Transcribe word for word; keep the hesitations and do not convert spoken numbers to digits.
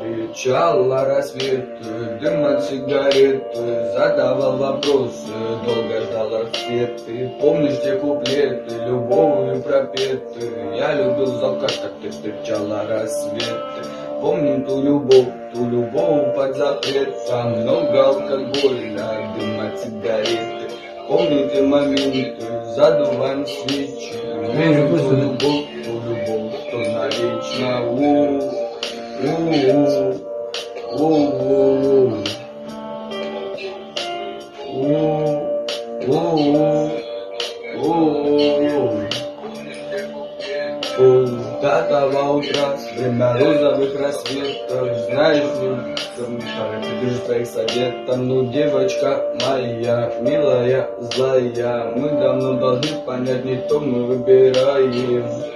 Встречала рассвет, дым от сигарет, задавал вопросы, долго ждал ответы. Помнишь те куплеты, любовью пропеты? Я любил закат, как ты встречала рассветы. Помним ту любовь, ту любовь под запретом, много алкоголя, дым от сигареты. Помню те моменты, задуваем свечи, верим в ту любовь, ту любовь, что навечно. У-у-у. У-у-у. У-у-у. Пятого утра, время розовых рассветов. Знаешь, ты же твоих советов. Ну, девочка моя, милая, злая, мы давно должны понять, не то мы выбираем.